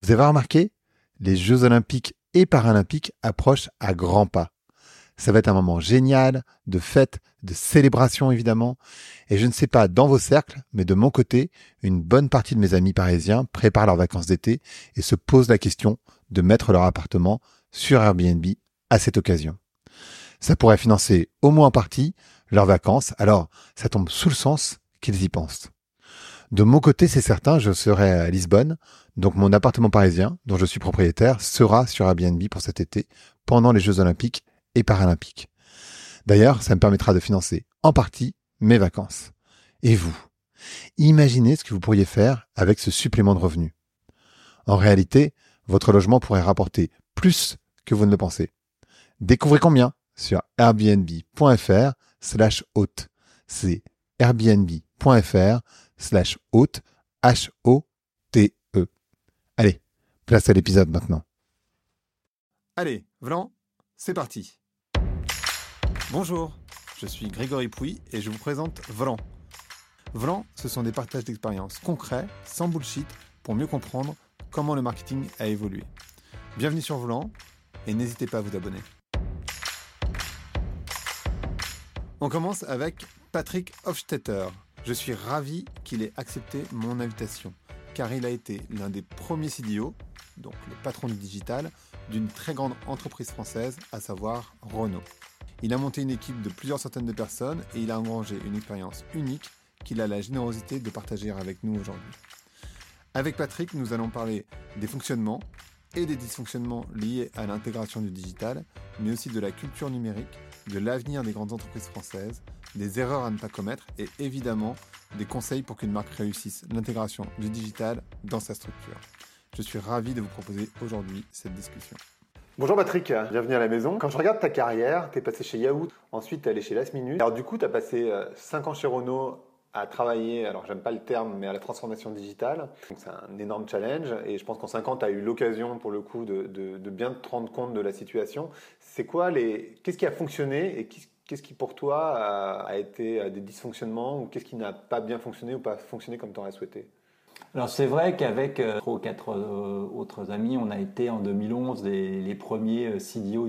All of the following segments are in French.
Vous avez remarqué, les Jeux Olympiques et Paralympiques approchent à grands pas. Ça va être un moment génial, de fête, de célébration évidemment. Et je ne sais pas dans vos cercles, mais de mon côté, une bonne partie de mes amis parisiens préparent leurs vacances d'été et se posent la question de mettre leur appartement sur Airbnb à cette occasion. Ça pourrait financer au moins en partie leurs vacances, alors ça tombe sous le sens qu'ils y pensent. De mon côté, c'est certain, je serai à Lisbonne, donc mon appartement parisien, dont je suis propriétaire, sera sur Airbnb pour cet été, pendant les Jeux Olympiques et Paralympiques. D'ailleurs, ça me permettra de financer en partie mes vacances. Et vous, imaginez ce que vous pourriez faire avec ce supplément de revenus. En réalité, votre logement pourrait rapporter plus que vous ne le pensez. Découvrez combien sur airbnb.fr/hôte. C'est airbnb.fr/hôte, H-O-T-E. Allez, place à l'épisode maintenant. Allez, Vlan, c'est parti. Bonjour, je suis Grégory Pouy et je vous présente Vlan. Vlan, ce sont des partages d'expériences concrets, sans bullshit, pour mieux comprendre comment le marketing a évolué. Bienvenue sur Vlan et n'hésitez pas à vous abonner. On commence avec Patrick Hofstetter. Je suis ravi qu'il ait accepté mon invitation, car il a été l'un des premiers CDO, donc le patron du digital, d'une très grande entreprise française, à savoir Renault. Il a monté une équipe de plusieurs centaines de personnes et il a engrangé une expérience unique qu'il a la générosité de partager avec nous aujourd'hui. Avec Patrick, nous allons parler des fonctionnements et des dysfonctionnements liés à l'intégration du digital, mais aussi de la culture numérique, de l'avenir des grandes entreprises françaises, des erreurs à ne pas commettre et évidemment des conseils pour qu'une marque réussisse l'intégration du digital dans sa structure. Je suis ravi de vous proposer aujourd'hui cette discussion. Bonjour Patrick, bienvenue à la maison. Quand je regarde ta carrière, tu es passé chez Yahoo, ensuite tu es allé chez Last Minute. Alors du coup, tu as passé 5 ans chez Renault à travailler, alors j'aime pas le terme, mais à la transformation digitale. Donc c'est un énorme challenge et je pense qu'en 5 ans, tu as eu l'occasion pour le coup de bien te rendre compte de la situation. Qu'est-ce qui a fonctionné et qu'est-ce qui pour toi a été des dysfonctionnements ou qu'est-ce qui n'a pas bien fonctionné ou pas fonctionné comme tu aurais souhaité ? Alors c'est vrai qu'avec 3 ou 4 autres amis, on a été en 2011 les premiers CDO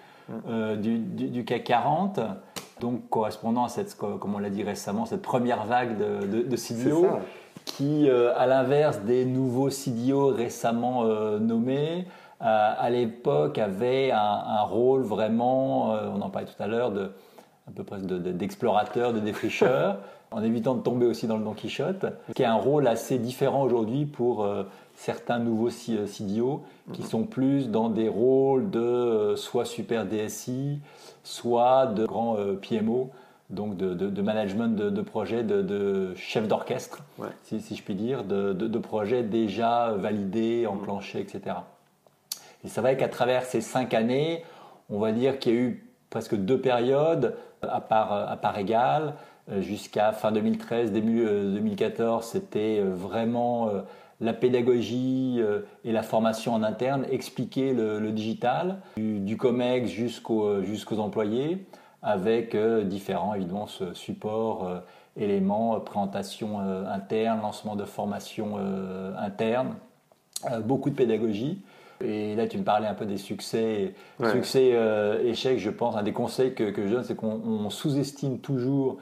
du CAC 40, donc correspondant à cette, comme on l'a dit récemment, cette première vague de CDO qui, à l'inverse des nouveaux CDO récemment nommés, à l'époque avait un rôle vraiment, on en parlait tout à l'heure, un peu presque d'explorateur, de défricheur, en évitant de tomber aussi dans le Don Quichotte, qui a un rôle assez différent aujourd'hui pour certains nouveaux CDO qui sont plus dans des rôles de soit super DSI, soit de grands PMO, donc de management de projets, de chef d'orchestre, si je puis dire, de projets déjà validés, enclenchés, etc. Et c'est vrai qu'à travers ces 5 années, on va dire qu'il y a eu presque 2 périodes à part égale. Jusqu'à fin 2013, début 2014, c'était vraiment la pédagogie et la formation en interne, expliquer le digital, du COMEX jusqu'aux employés, avec différents évidemment supports, éléments, présentation interne, lancement de formation interne, beaucoup de pédagogie. Et là, tu me parlais un peu des succès, échecs. Je pense, un des conseils que je donne, c'est qu'on sous-estime toujours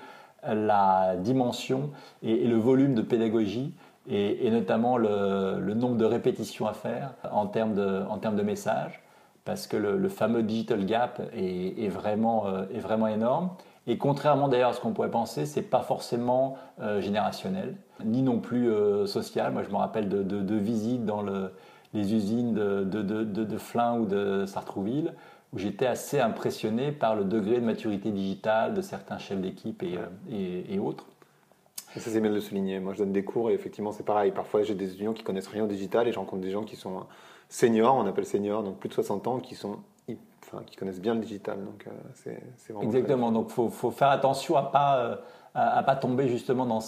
la dimension et le volume de pédagogie et notamment le nombre de répétitions à faire en termes de messages, parce que le fameux digital gap est vraiment énorme. Et contrairement d'ailleurs à ce qu'on pourrait penser, c'est pas forcément générationnel, ni non plus social. Moi, je me rappelle de visites dans les usines de Flins ou de Sartrouville, où j'étais assez impressionné par le degré de maturité digitale de certains chefs d'équipe et autres. Et ça, c'est bien de le souligner. Moi, je donne des cours et effectivement, c'est pareil. Parfois, j'ai des étudiants qui connaissent rien au digital et je rencontre des gens qui sont seniors, on appelle seniors, donc plus de 60 ans, qui connaissent bien le digital. Donc, c'est vraiment exactement. Donc, faut faire attention à pas tomber justement dans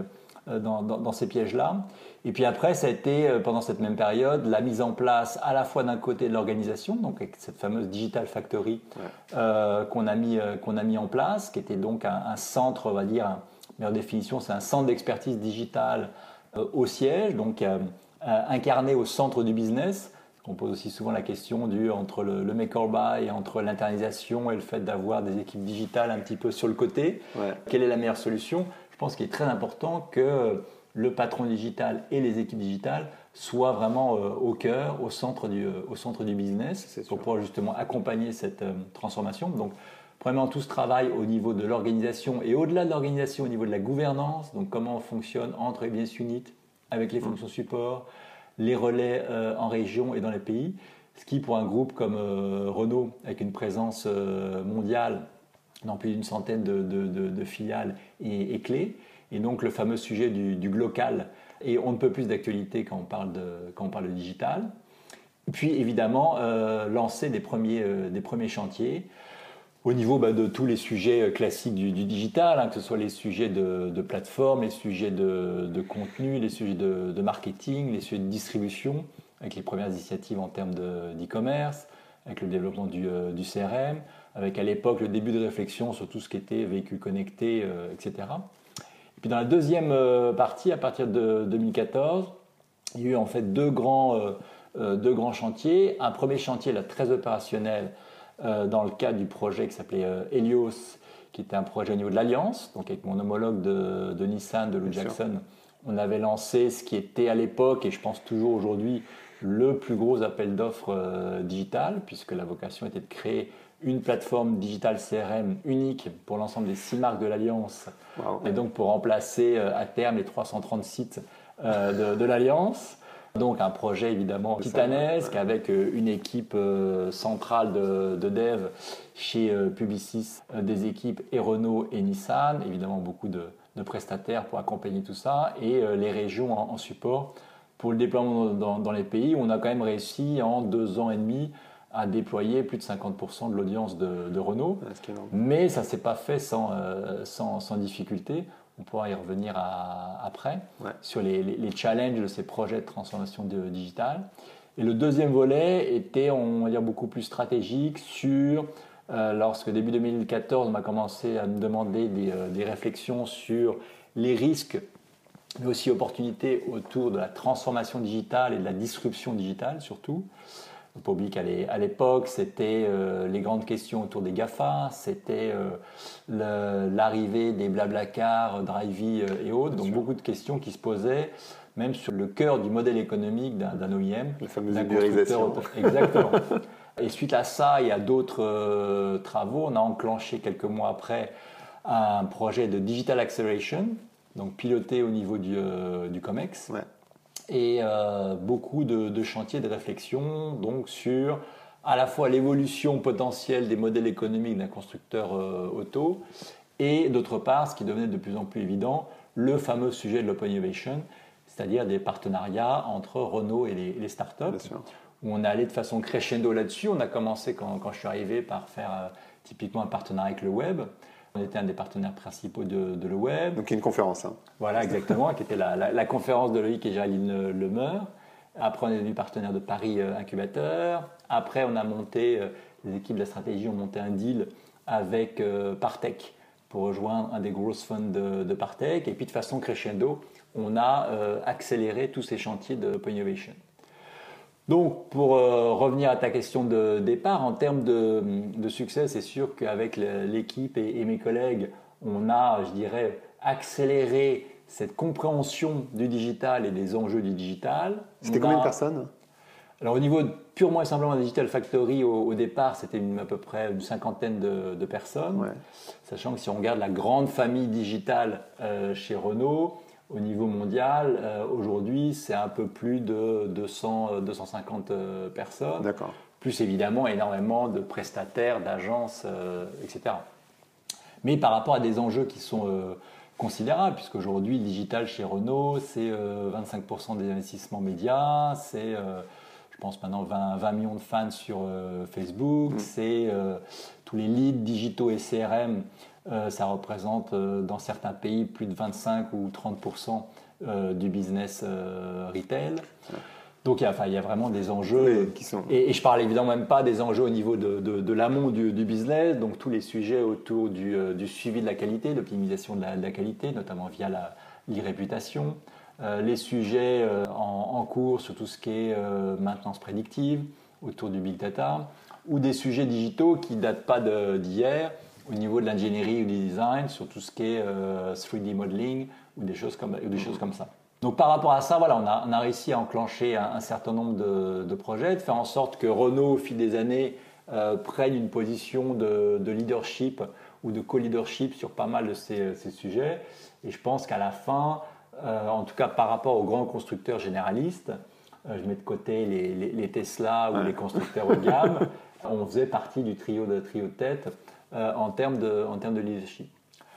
ces pièges-là. Et puis après, ça a été, pendant cette même période, la mise en place à la fois d'un côté de l'organisation, donc avec cette fameuse Digital Factory qu'on a mis en place, qui était donc un centre, on va dire, meilleure définition, c'est un centre d'expertise digitale au siège, donc incarné au centre du business. On pose aussi souvent la question entre le make or buy, entre l'internalisation et le fait d'avoir des équipes digitales un petit peu sur le côté. Ouais. Quelle est la meilleure solution? Je pense qu'il est très important que le patron digital et les équipes digitales soient vraiment au cœur, au centre du business pour pouvoir justement accompagner cette transformation. Donc, premièrement, tout ce travail au niveau de l'organisation et au-delà de l'organisation, au niveau de la gouvernance, donc comment on fonctionne entre les business units, avec les fonctions support, les relais en région et dans les pays, ce qui pour un groupe comme Renault, avec une présence mondiale dans plus d'une centaine de filiales est clé. Et donc le fameux sujet du local, et on ne peut plus d'actualité quand on parle de digital. Puis évidemment, lancer des premiers chantiers au niveau de tous les sujets classiques du digital, que ce soit les sujets de plateforme, les sujets de contenu, les sujets de marketing, les sujets de distribution, avec les premières initiatives en termes d'e-commerce, avec le développement du CRM, avec à l'époque le début de réflexion sur tout ce qui était véhicules connectés, etc. Et puis dans la deuxième partie, à partir de 2014, il y a eu en fait deux grands chantiers. Un premier chantier, là, très opérationnel, dans le cadre du projet qui s'appelait Helios, qui était un projet au niveau de l'Alliance, donc avec mon homologue de Nissan, de Lou Jackson. On avait lancé ce qui était à l'époque, et je pense toujours aujourd'hui, le plus gros appel d'offres digital, puisque la vocation était de créer une plateforme digitale CRM unique pour l'ensemble des 6 marques de l'Alliance, et donc pour remplacer à terme les 330 sites de l'Alliance. Donc un projet évidemment titanesque avec une équipe centrale de dev chez Publicis, des équipes et Renault et Nissan, évidemment beaucoup de prestataires pour accompagner tout ça, et les régions en support pour le déploiement dans les pays où on a quand même réussi en 2 ans et demi à déployer plus de 50% de l'audience de Renault. Mais ça ne s'est pas fait sans difficulté. On pourra y revenir après sur les challenges de ces projets de transformation digitale. Et le deuxième volet était, on va dire, beaucoup plus stratégique sur, lorsque début 2014, on a commencé à me demander des réflexions sur les risques, mais aussi opportunités autour de la transformation digitale et de la disruption digitale surtout. Il ne faut pas oublier qu'à l'époque, c'était les grandes questions autour des GAFA, c'était l'arrivée des Blablacar, Drivey et autres, donc beaucoup de questions qui se posaient, même sur le cœur du modèle économique d'un OEM. La fameuse ubérisation. Exactement. Et suite à ça et à d'autres travaux, on a enclenché quelques mois après un projet de Digital Acceleration, donc piloté au niveau du COMEX. Ouais. Et beaucoup de chantiers de réflexion donc sur à la fois l'évolution potentielle des modèles économiques d'un constructeur auto et d'autre part, ce qui devenait de plus en plus évident, le fameux sujet de l'open innovation, c'est-à-dire des partenariats entre Renault et les startups, où on est allé de façon crescendo là-dessus. On a commencé quand je suis arrivé par faire typiquement un partenariat avec le web. On était un des partenaires principaux de le web. Donc, il y a une conférence. Hein. Voilà, exactement, qui était la conférence de Loïc et Géraldine Lemeur. Après, on est devenu partenaire de Paris Incubateur. Après, on a monté, les équipes de la stratégie ont monté un deal avec Partech pour rejoindre un des growth funds de Partech. Et puis, de façon crescendo, on a accéléré tous ces chantiers de Open Innovation. Donc, pour revenir à ta question de départ, en termes de succès, c'est sûr qu'avec l'équipe et mes collègues, on a, je dirais, accéléré cette compréhension du digital et des enjeux du digital. C'était combien de personnes ? Alors, au niveau purement et simplement de Digital Factory, au départ, c'était à peu près une cinquantaine de personnes. Ouais. Sachant que si on regarde la grande famille digitale chez Renault, au niveau mondial, aujourd'hui, c'est un peu plus de 250 personnes. D'accord. Plus évidemment énormément de prestataires, d'agences, etc. Mais par rapport à des enjeux qui sont considérables, puisqu'aujourd'hui, le digital chez Renault, c'est 25% des investissements médias, c'est, je pense maintenant, 20 millions de fans sur Facebook, c'est tous les leads digitaux et CRM. Ça représente dans certains pays plus de 25 ou 30% du business retail. Donc il y a vraiment des enjeux. Qui sont... et je parle évidemment même pas des enjeux au niveau de l'amont du business, donc tous les sujets autour du suivi de la qualité, d'optimisation de la qualité, notamment via l'e-réputation, les sujets en cours sur tout ce qui est maintenance prédictive, autour du big data, ou des sujets digitaux qui ne datent pas d'hier, au niveau de l'ingénierie ou du design, sur tout ce qui est 3D modeling ou des choses comme ça. Donc par rapport à ça, voilà, on a réussi à enclencher un certain nombre de projets, de faire en sorte que Renault, au fil des années, prenne une position de leadership ou de co-leadership sur pas mal de ces sujets. Et je pense qu'à la fin, en tout cas par rapport aux grands constructeurs généralistes, je mets de côté les Tesla ou les constructeurs haut de gamme, on faisait partie du trio de tête en termes de leadership.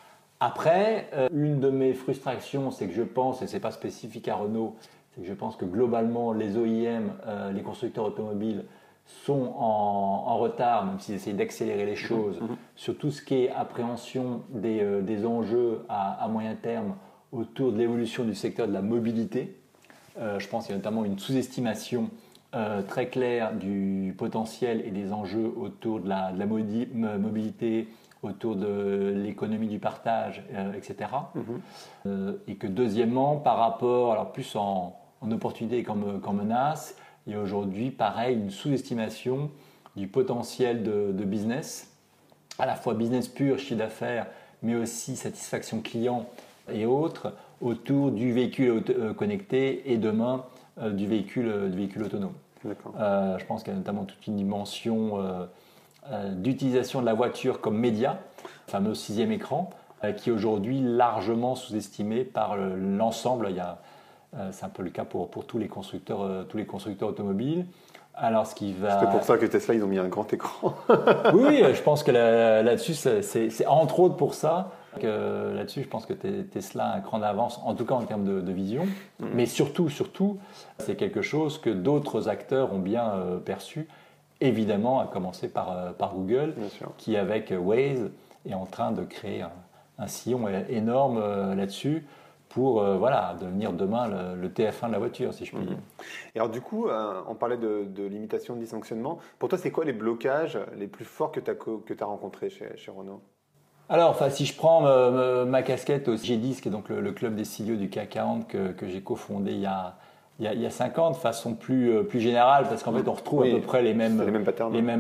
Après, une de mes frustrations, c'est que je pense, et ce n'est pas spécifique à Renault, c'est que je pense que globalement, les OEM, les constructeurs automobiles, sont en retard, même s'ils essayent d'accélérer les choses, sur tout ce qui est appréhension des enjeux à moyen terme autour de l'évolution du secteur de la mobilité. Je pense qu'il y a notamment une sous-estimation très claire du potentiel et des enjeux autour de la mobilité, autour de l'économie du partage, etc. Et que deuxièmement, par rapport, alors plus en opportunité qu'en menace, il y a aujourd'hui, pareil, une sous-estimation du potentiel de business, à la fois business pur, chiffre d'affaires, mais aussi satisfaction client et autres, autour du véhicule connecté et demain du véhicule autonome. Je pense qu'il y a notamment toute une dimension d'utilisation de la voiture comme média, le fameux 6e écran, qui est aujourd'hui largement sous-estimé par l'ensemble. C'est un peu le cas pour tous les constructeurs automobiles. Alors, C'est pour ça que Tesla, ils ont mis un grand écran. Oui, je pense que là-dessus, c'est entre autres pour ça que là-dessus, je pense que Tesla a un cran d'avance, en tout cas en termes de vision. Mais surtout, c'est quelque chose que d'autres acteurs ont bien perçu, évidemment, à commencer par Google, qui, avec Waze, est en train de créer un sillon énorme là-dessus, pour devenir demain le TF1 de la voiture, si je puis dire. Et alors du coup, on parlait de limitation de dysfonctionnement. Pour toi, c'est quoi les blocages les plus forts que tu as rencontrés chez Renault ? Alors, si je prends ma casquette au G10, qui est donc le club des CEO du CAC 40 que j'ai cofondé il y a 5 ans, de façon plus générale, parce qu'en fait, on retrouve à peu près les mêmes patterns, les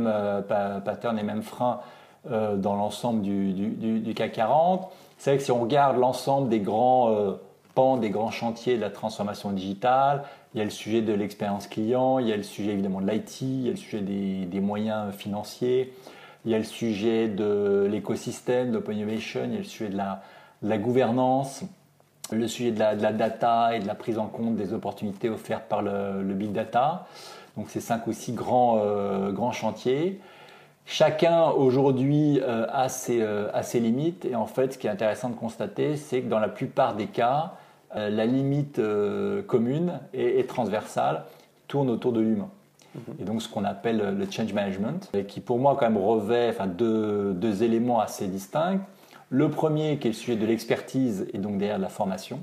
mêmes freins dans l'ensemble du CAC 40. C'est vrai que si on regarde l'ensemble des grands pans, des grands chantiers de la transformation digitale, il y a le sujet de l'expérience client, il y a le sujet évidemment de l'IT, il y a le sujet des moyens financiers, il y a le sujet de l'écosystème, d'Open Innovation, il y a le sujet de la gouvernance, le sujet de la data et de la prise en compte des opportunités offertes par le big data. Donc c'est 5 ou 6 grands chantiers. Chacun aujourd'hui a ses limites, et en fait ce qui est intéressant de constater, c'est que dans la plupart des cas, la limite commune et transversale tourne autour de l'humain. Et donc ce qu'on appelle le change management, qui pour moi quand même revêt deux éléments assez distincts. Le premier qui est le sujet de l'expertise et donc derrière de la formation.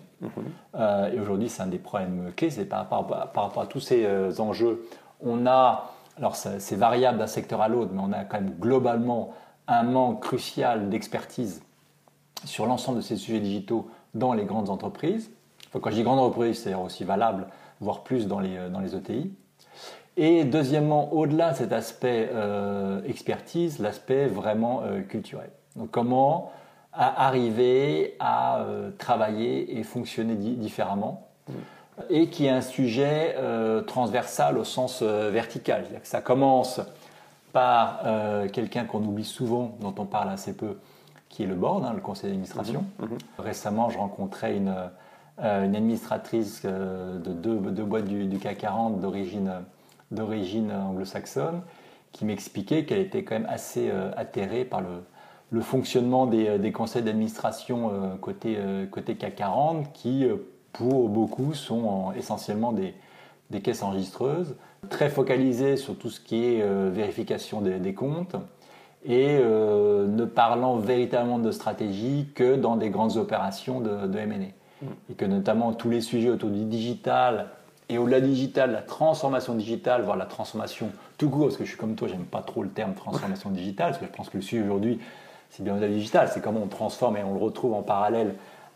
Et aujourd'hui c'est un des problèmes clés, c'est par rapport à tous ces enjeux, on a... Alors c'est variable d'un secteur à l'autre, mais on a quand même globalement un manque crucial d'expertise sur l'ensemble de ces sujets digitaux dans les grandes entreprises. Enfin, quand je dis grandes entreprises, c'est aussi valable, voire plus dans les ETI. Et deuxièmement, au-delà de cet aspect expertise, l'aspect vraiment culturel. Donc comment arriver à travailler et fonctionner différemment, et qui est un sujet transversal au sens vertical. C'est-à-dire que ça commence par quelqu'un qu'on oublie souvent, dont on parle assez peu, qui est le board, le conseil d'administration. Récemment, je rencontrais une administratrice de deux boîtes du CAC 40 d'origine anglo-saxonne, qui m'expliquait qu'elle était quand même assez atterrée par le fonctionnement des conseils d'administration côté CAC 40, qui pour beaucoup sont essentiellement des caisses enregistreuses, très focalisées sur tout ce qui est vérification des comptes, et ne parlant véritablement de stratégie que dans des grandes opérations de M&A. Et que notamment tous les sujets autour du digital, et au-delà du digital, la transformation digitale, voire la transformation tout court, parce que je suis comme toi, j'aime pas trop le terme transformation digitale, parce que je pense que le sujet aujourd'hui, c'est bien au-delà du digital, c'est comment on transforme, et on le retrouve en parallèle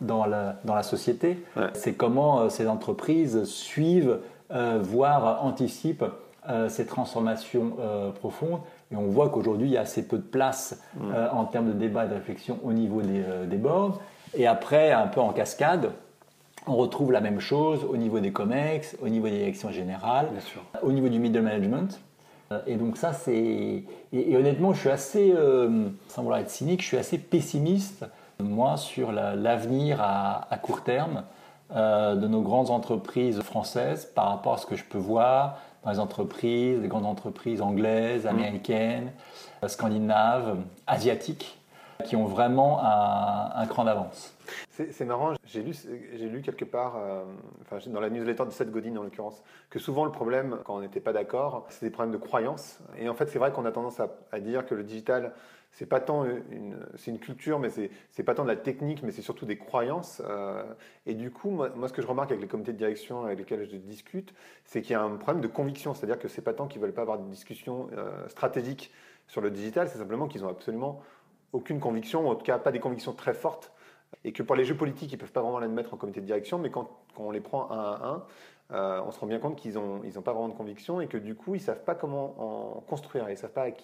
dans la société. Ouais. C'est comment ces entreprises suivent, voire anticipent ces transformations profondes. Et on voit qu'aujourd'hui, il y a assez peu de place en termes de débat et de réflexion au niveau des boards. Et après, un peu en cascade, on retrouve la même chose au niveau des COMEX, au niveau des directions générales, au niveau du middle management. Et donc ça, c'est... Et honnêtement, je suis assez, sans vouloir être cynique, je suis assez pessimiste, moi, sur l'avenir à court terme de nos grandes entreprises françaises par rapport à ce que je peux voir dans les grandes entreprises anglaises, américaines, scandinaves, asiatiques, qui ont vraiment un cran d'avance. C'est marrant, j'ai lu quelque part, dans la newsletter de Seth Godin en l'occurrence, que souvent le problème, quand on n'était pas d'accord, c'est des problèmes de croyance. Et en fait, c'est vrai qu'on a tendance à dire que le digital, c'est pas tant c'est une culture, mais c'est pas tant de la technique, mais c'est surtout des croyances. Et du coup, moi, ce que je remarque avec les comités de direction avec lesquels je discute, c'est qu'il y a un problème de conviction. C'est-à-dire que c'est pas tant qu'ils veulent pas avoir de discussion stratégique sur le digital, c'est simplement qu'ils ont absolument aucune conviction, ou en tout cas pas des convictions très fortes. Et que pour les jeux politiques, ils ne peuvent pas vraiment l'admettre en comité de direction, mais quand on les prend un à un, on se rend bien compte qu'ils n'ont pas vraiment de conviction et que du coup, ils ne savent pas comment en construire, ils ne savent pas à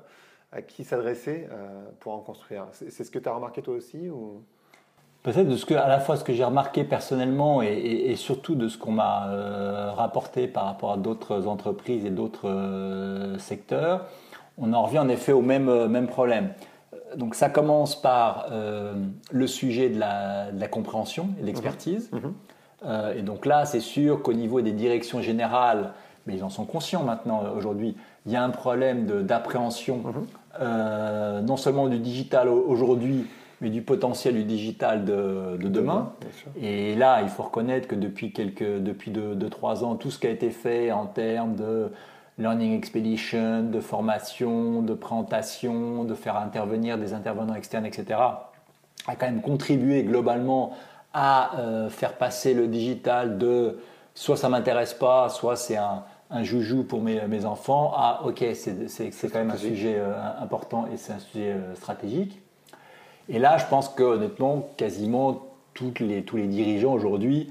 qui s'adresser pour en construire. C'est ce que tu as remarqué toi aussi ou... Peut-être à la fois ce que j'ai remarqué personnellement et surtout de ce qu'on m'a rapporté par rapport à d'autres entreprises et d'autres secteurs, on en revient en effet au même problème. Donc ça commence par le sujet de la compréhension et de l'expertise. Et donc là, c'est sûr qu'au niveau des directions générales, mais ils en sont conscients maintenant aujourd'hui, il y a un problème d'appréhension, non seulement du digital aujourd'hui, mais du potentiel du digital de demain. Et là, il faut reconnaître que depuis 2-3 ans, tout ce qui a été fait en termes de learning expedition, de formation, de présentation, de faire intervenir des intervenants externes, etc., a quand même contribué globalement à faire passer le digital de soit ça ne m'intéresse pas, soit c'est un joujou pour mes enfants, à ok, c'est quand même un sujet important et c'est un sujet stratégique. Et là, je pense que honnêtement, quasiment tous les dirigeants aujourd'hui,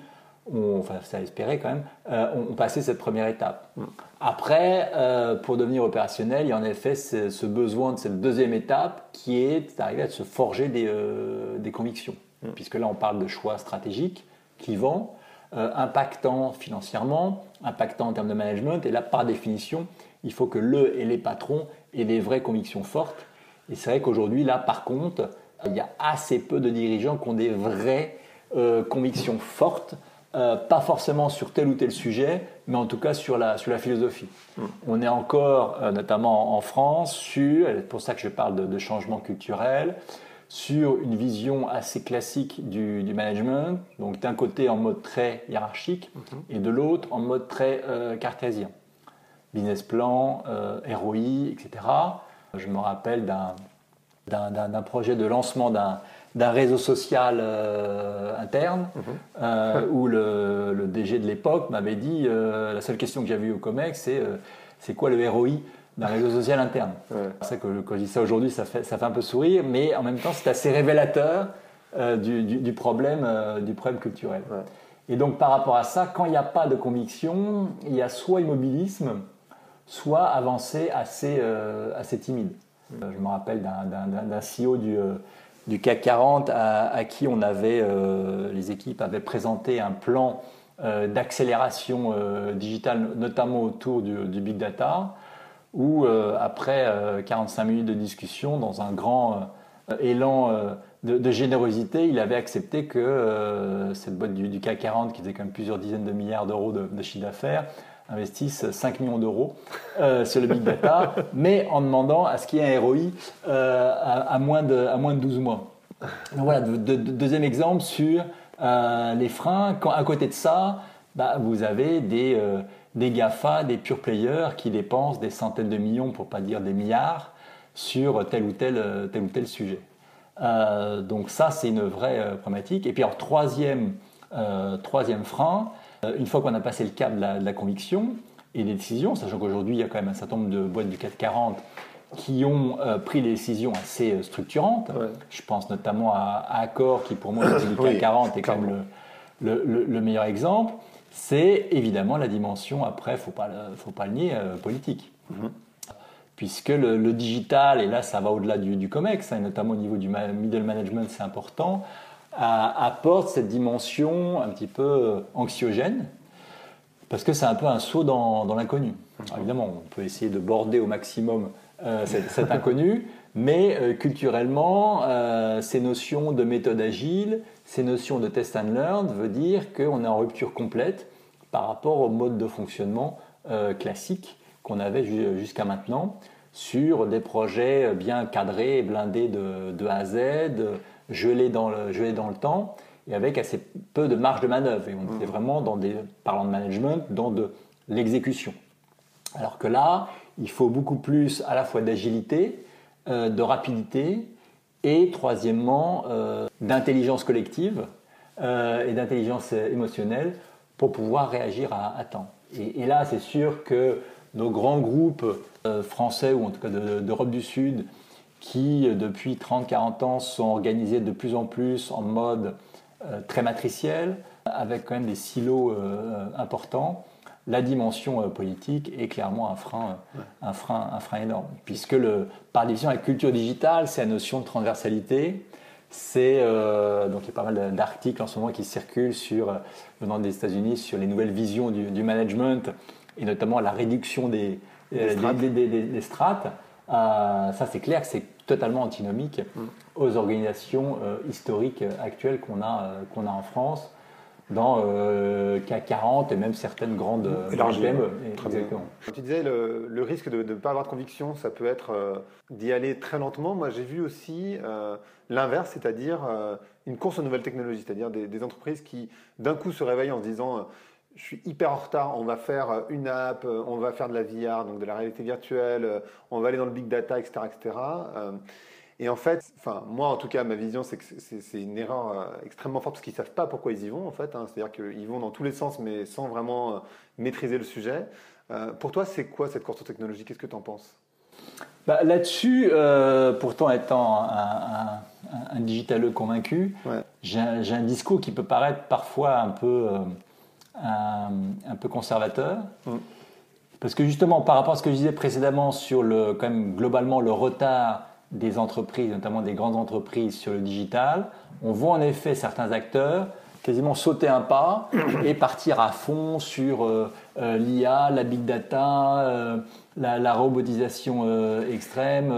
ça espérait quand même, ont passé cette première étape. Après, pour devenir opérationnel, il y a en effet ce besoin de cette deuxième étape qui est d'arriver à se forger des convictions. Puisque là, on parle de choix stratégiques, clivants, impactants financièrement, impactants en termes de management. Et là, par définition, il faut que le et les patrons aient des vraies convictions fortes. Et c'est vrai qu'aujourd'hui, là, par contre, il y a assez peu de dirigeants qui ont des vraies convictions fortes. Pas forcément sur tel ou tel sujet, mais en tout cas sur la philosophie. On est encore, notamment en France, c'est pour ça que je parle de changement culturel, sur une vision assez classique du management, donc d'un côté en mode très hiérarchique, et de l'autre en mode très cartésien. Business plan, ROI, etc. Je me rappelle d'un projet de lancement d'un réseau social interne où le DG de l'époque m'avait dit la seule question que j'avais eue au COMEX, c'est quoi le ROI d'un réseau social interne. C'est ça que quand je dis ça aujourd'hui, ça fait un peu sourire, mais en même temps, c'est assez révélateur du problème culturel. Et donc, par rapport à ça, quand il n'y a pas de conviction, il y a soit immobilisme, soit avancée assez timide. Je me rappelle d'un CEO du CAC 40 à qui les équipes avaient présenté un plan d'accélération digitale, notamment autour du big data, où après 45 minutes de discussion, dans un grand élan de générosité, il avait accepté que cette boîte du CAC 40, qui faisait quand même plusieurs dizaines de milliards d'euros de chiffre d'affaires, investissent 5 millions d'euros sur le big data, mais en demandant à ce qu'il y ait un ROI à moins de 12 mois. Donc voilà, deuxième exemple sur les freins. Quand à côté de ça, vous avez des GAFA, des pure players qui dépensent des centaines de millions, pour ne pas dire des milliards, sur tel ou tel sujet. Donc ça, c'est une vraie problématique. Et puis alors, troisième frein, une fois qu'on a passé le cap de la conviction et des décisions, sachant qu'aujourd'hui, il y a quand même un certain nombre de boîtes du CAC 40 qui ont pris des décisions assez structurantes. Ouais. Je pense notamment à Accor, qui pour moi, du CAC 40 est quand même le meilleur exemple. C'est évidemment la dimension, après, il ne faut pas le nier, politique. Puisque le digital, et là ça va au-delà du COMEX, et notamment au niveau du middle management, c'est important, apporte cette dimension un petit peu anxiogène, parce que c'est un peu un saut dans l'inconnu. Alors, évidemment, on peut essayer de border au maximum cet inconnu, mais culturellement, ces notions de méthode agile, ces notions de test and learn veut dire qu'on est en rupture complète par rapport au mode de fonctionnement classique qu'on avait jusqu'à maintenant sur des projets bien cadrés et blindés de A à Z, gelés dans le temps et avec assez peu de marge de manœuvre. Et on était vraiment parlant de management, dans de l'exécution. Alors que là, il faut beaucoup plus à la fois d'agilité, de rapidité et troisièmement d'intelligence collective et d'intelligence émotionnelle pour pouvoir réagir à temps. Et là, c'est sûr que nos grands groupes français ou en tout cas d'Europe du Sud qui depuis 30-40 ans sont organisés de plus en plus en mode très matriciel avec quand même des silos importants, la dimension politique est clairement un frein énorme. Puisque par définition, la culture digitale, c'est la notion de transversalité. Donc il y a pas mal d'articles en ce moment qui circulent venant des États-Unis sur les nouvelles visions du management et notamment la réduction des strates. Ça, c'est clair que c'est totalement antinomique aux organisations historiques actuelles qu'on a en France, dans CAC 40 et même certaines grandes PME. Exactement. Tu disais le risque de ne pas avoir de conviction, ça peut être d'y aller très lentement. Moi, j'ai vu aussi l'inverse, c'est-à-dire une course aux nouvelles technologies, c'est-à-dire des entreprises qui d'un coup se réveillent en se disant je suis hyper en retard, on va faire une app, on va faire de la VR, donc de la réalité virtuelle, on va aller dans le big data, etc. etc. Et en fait, moi en tout cas, ma vision, c'est que c'est une erreur extrêmement forte parce qu'ils ne savent pas pourquoi ils y vont en fait. C'est-à-dire qu'ils vont dans tous les sens mais sans vraiment maîtriser le sujet. Pour toi, c'est quoi cette course aux technologies? Qu'est-ce que tu en penses? Là-dessus, pourtant étant un digitaleux convaincu, j'ai un discours qui peut paraître parfois un peu conservateur. Parce que justement, par rapport à ce que je disais précédemment sur quand même, globalement le retard des entreprises, notamment des grandes entreprises sur le digital, on voit en effet certains acteurs quasiment sauter un pas et partir à fond sur l'IA, la big data, la robotisation extrême,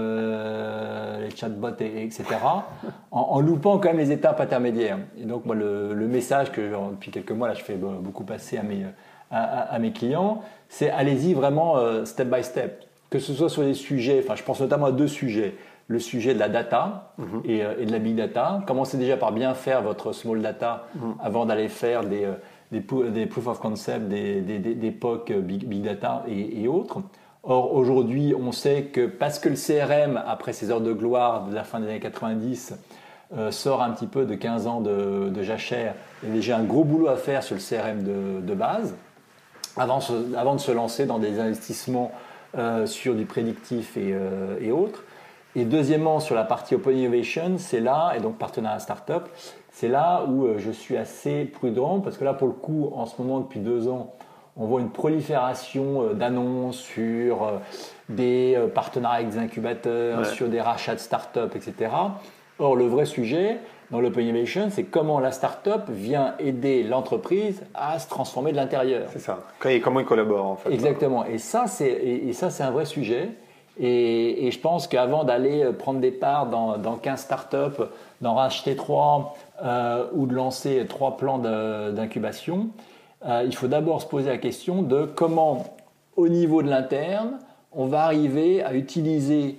les chatbots, etc., en loupant quand même les étapes intermédiaires. Et donc, moi, le message que depuis quelques mois, là, je fais beaucoup passer à mes clients, c'est allez-y vraiment step by step. Que ce soit sur des sujets, je pense notamment à deux sujets. Le sujet de la data et de la big data. Commencez déjà par bien faire votre small data avant d'aller faire des proof of concept, des POC big data et autres. Or, aujourd'hui, on sait que parce que le CRM, après ses heures de gloire de la fin des années 90, sort un petit peu de 15 ans de jachère, il y a déjà un gros boulot à faire sur le CRM de base, avant de se lancer dans des investissements sur du prédictif et autres. Et deuxièmement, sur la partie Open Innovation, c'est là, et donc partenariat start-up, c'est là où je suis assez prudent, parce que là, pour le coup, en ce moment, depuis 2 ans, on voit une prolifération d'annonces sur des partenariats avec des incubateurs, sur des rachats de start-up, etc. Or, le vrai sujet dans l'Open Innovation, c'est comment la start-up vient aider l'entreprise à se transformer de l'intérieur. C'est ça. Et comment ils collaborent, en fait. Exactement. Et ça, c'est un vrai sujet. Et je pense qu'avant d'aller prendre des parts dans 15 startups, d'en racheter 3 ou de lancer 3 plans d'incubation, il faut d'abord se poser la question de comment, au niveau de l'interne, on va arriver à utiliser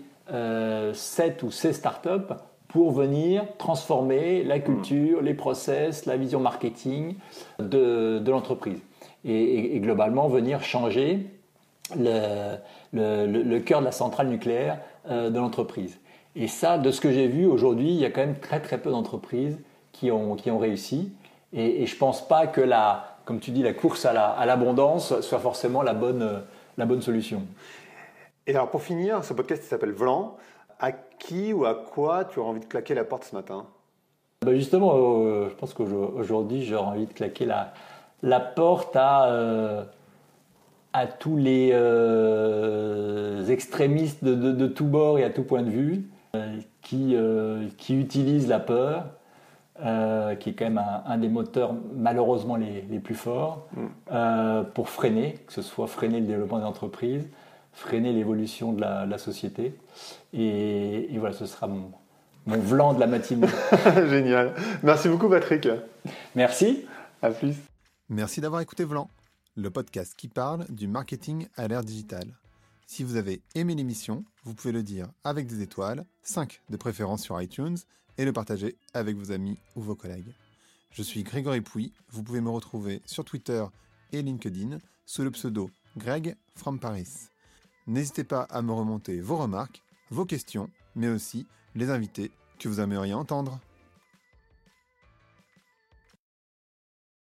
7 ou 16 startups pour venir transformer la culture, les process, la vision marketing de l'entreprise. Et globalement, venir changer le cœur de la centrale nucléaire de l'entreprise. Et ça, de ce que j'ai vu aujourd'hui, il y a quand même très très peu d'entreprises qui ont réussi. Et je ne pense pas que comme tu dis, la course à l'abondance soit forcément la bonne solution. Et alors pour finir, ce podcast il s'appelle Vlan. À qui ou à quoi tu auras envie de claquer la porte ce matin? Justement, je pense qu'aujourd'hui, j'aurais envie de claquer la porte à tous les extrémistes de tous bords et à tout point de vue qui utilisent la peur, qui est quand même un des moteurs malheureusement les plus forts, pour freiner, que ce soit freiner le développement des entreprises, freiner l'évolution de la société. Et voilà, ce sera mon vlan de la matinée. Génial. Merci beaucoup Patrick. Merci. À plus. Merci d'avoir écouté Vlan, le podcast qui parle du marketing à l'ère digitale. Si vous avez aimé l'émission, vous pouvez le dire avec des étoiles, 5 de préférence sur iTunes, et le partager avec vos amis ou vos collègues. Je suis Grégory Pouy, vous pouvez me retrouver sur Twitter et LinkedIn sous le pseudo Greg from Paris. N'hésitez pas à me remonter vos remarques, vos questions, mais aussi les invités que vous aimeriez entendre.